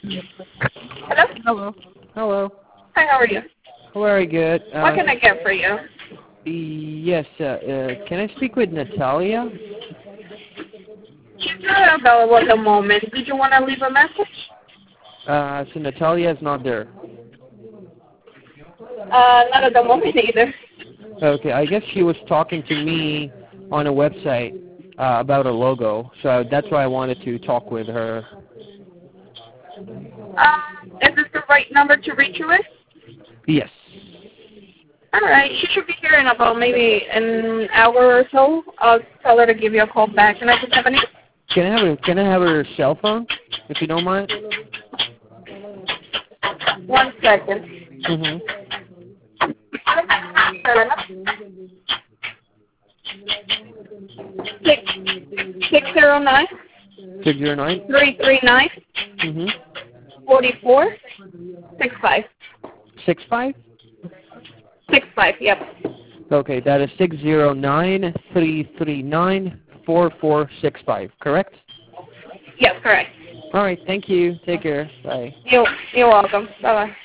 Hello? Hello. Hello. Hi, how are you? Very good. What can I get for you? Yes, can I speak with Natalia? She's not available at the moment. Did you want to leave a message? So Natalia is not there. Not at the moment either. Okay, I guess she was talking to me on a website about a logo, so that's why I wanted to talk with her. Is this the right number to reach you with? Yes. All right. She should be here in about maybe an hour or so. I'll tell her to give you a call back. Can I just have a name? Can I have her cell phone, if you don't mind? 1 second. Mm-hmm. 609 609? 339 Mm-hmm. 4465. 65? 65, yep. Okay, that is 609-339-4465, correct? Yep, correct. All right, thank you. Take care. Bye. You're welcome. Bye-bye.